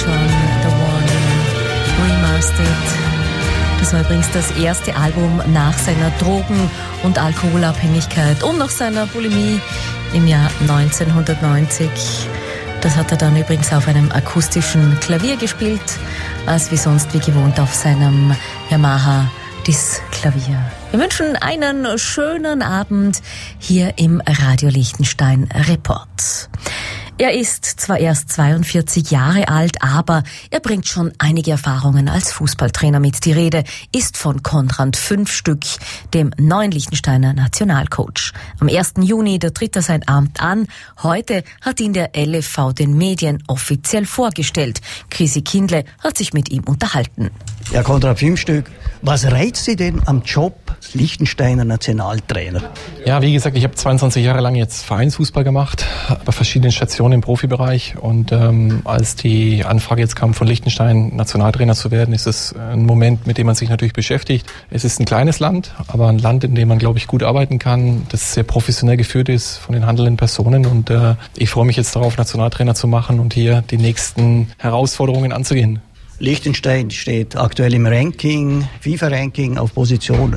schon, The One Remastered. Das war übrigens das erste Album nach seiner Drogen- und Alkoholabhängigkeit und nach seiner Bulimie im Jahr 1990. Das hat er dann übrigens auf einem akustischen Klavier gespielt, als wie sonst wie gewohnt auf seinem Yamaha Klavier. Wir wünschen einen schönen Abend hier im Radio Liechtenstein Report. Er ist zwar erst 42 Jahre alt, aber er bringt schon einige Erfahrungen als Fußballtrainer mit. Die Rede ist von Konrad Fünfstück, dem neuen Liechtensteiner Nationalcoach. Am 1. Juni, da tritt er sein Amt an. Heute hat ihn der LFV den Medien offiziell vorgestellt. Chrissy Kindle hat sich mit ihm unterhalten. Ja, Konrad Fünfstück, was reizt Sie denn am Job als Liechtensteiner Nationaltrainer? Ja, wie gesagt, ich habe 22 Jahre lang jetzt Vereinsfußball gemacht, bei verschiedenen Stationen im Profibereich. Und als die Anfrage jetzt kam, von Liechtenstein Nationaltrainer zu werden, ist es ein Moment, mit dem man sich natürlich beschäftigt. Es ist ein kleines Land, aber ein Land, in dem man, glaube ich, gut arbeiten kann, das sehr professionell geführt ist von den handelnden Personen. Und ich freue mich jetzt darauf, Nationaltrainer zu machen und hier die nächsten Herausforderungen anzugehen. Liechtenstein steht aktuell im Ranking, FIFA-Ranking auf Position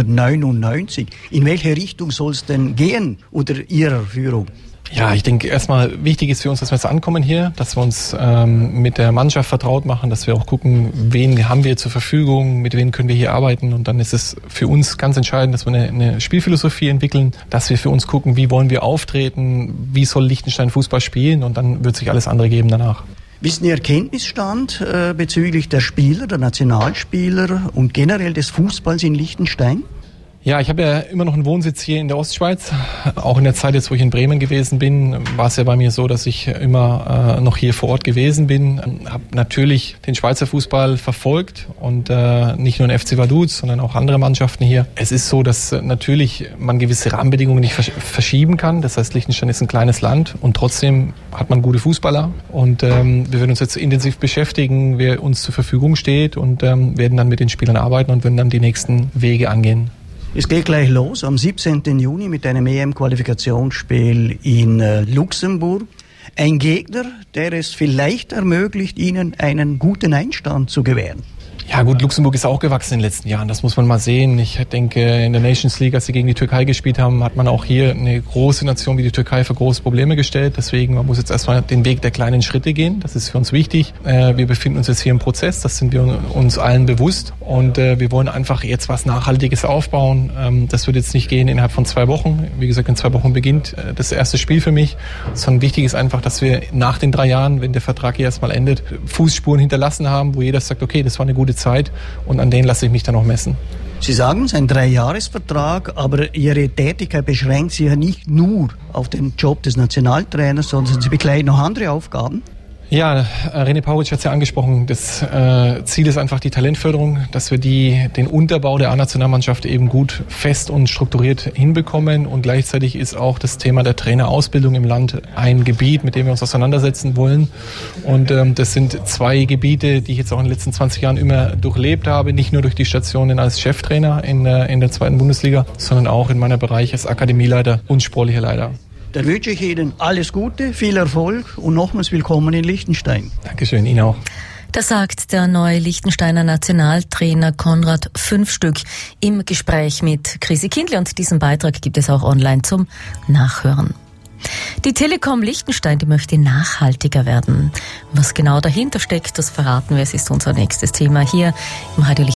199. In welche Richtung soll es denn gehen unter Ihrer Führung? Ja, ich denke erstmal wichtig ist für uns, dass wir jetzt ankommen hier, dass wir uns mit der Mannschaft vertraut machen, dass wir auch gucken, wen haben wir zur Verfügung, mit wem können wir hier arbeiten. Und dann ist es für uns ganz entscheidend, dass wir eine Spielphilosophie entwickeln, dass wir für uns gucken, wie wollen wir auftreten, wie soll Liechtenstein Fußball spielen, und dann wird sich alles andere geben danach. Wie ist Ihr Kenntnisstand bezüglich der Spieler, der Nationalspieler und generell des Fußballs in Liechtenstein? Ja, ich habe ja immer noch einen Wohnsitz hier in der Ostschweiz. Auch in der Zeit jetzt, wo ich in Bremen gewesen bin, war es ja bei mir so, dass ich immer noch hier vor Ort gewesen bin. Habe natürlich den Schweizer Fußball verfolgt und nicht nur den FC Vaduz, sondern auch andere Mannschaften hier. Es ist so, dass natürlich man gewisse Rahmenbedingungen nicht verschieben kann. Das heißt, Liechtenstein ist ein kleines Land und trotzdem hat man gute Fußballer. Und wir werden uns jetzt intensiv beschäftigen, wer uns zur Verfügung steht, und werden dann mit den Spielern arbeiten und werden dann die nächsten Wege angehen. Es geht gleich los am 17. Juni mit einem EM-Qualifikationsspiel in Luxemburg. Ein Gegner, der es vielleicht ermöglicht, Ihnen einen guten Einstand zu gewähren. Ja gut, Luxemburg ist auch gewachsen in den letzten Jahren, das muss man mal sehen. Ich denke, in der Nations League, als sie gegen die Türkei gespielt haben, hat man auch hier eine große Nation wie die Türkei vor große Probleme gestellt. Deswegen, man muss jetzt erstmal den Weg der kleinen Schritte gehen, das ist für uns wichtig. Wir befinden uns jetzt hier im Prozess, das sind wir uns allen bewusst, und wir wollen einfach jetzt was Nachhaltiges aufbauen. Das wird jetzt nicht gehen innerhalb von 2 Wochen. Wie gesagt, in 2 Wochen beginnt das erste Spiel für mich, sondern wichtig ist einfach, dass wir nach den 3 Jahren, wenn der Vertrag hier erstmal endet, Fußspuren hinterlassen haben, wo jeder sagt, okay, das war eine gute Zeit, und an denen lasse ich mich dann auch messen. Sie sagen, es ist ein 3-Jahres-Vertrag, aber Ihre Tätigkeit beschränkt sich ja nicht nur auf den Job des Nationaltrainers, sondern Sie bekleiden noch andere Aufgaben. Ja, René Pauritsch hat es ja angesprochen. Das Ziel ist einfach die Talentförderung, dass wir den Unterbau der A-Nationalmannschaft eben gut fest und strukturiert hinbekommen. Und gleichzeitig ist auch das Thema der Trainerausbildung im Land ein Gebiet, mit dem wir uns auseinandersetzen wollen. Und das sind 2 Gebiete, die ich jetzt auch in den letzten 20 Jahren immer durchlebt habe. Nicht nur durch die Stationen als Cheftrainer in der 2. Bundesliga, sondern auch in meinem Bereich als Akademieleiter und sportlicher Leiter. Dann wünsche ich Ihnen alles Gute, viel Erfolg und nochmals willkommen in Liechtenstein. Dankeschön, Ihnen auch. Das sagt der neue Liechtensteiner Nationaltrainer Konrad Fünfstück im Gespräch mit Chrissy Kindle, und diesen Beitrag gibt es auch online zum Nachhören. Die Telekom Liechtenstein, die möchte nachhaltiger werden. Was genau dahinter steckt, das verraten wir. Es ist unser nächstes Thema hier im Radio Liechtenstein.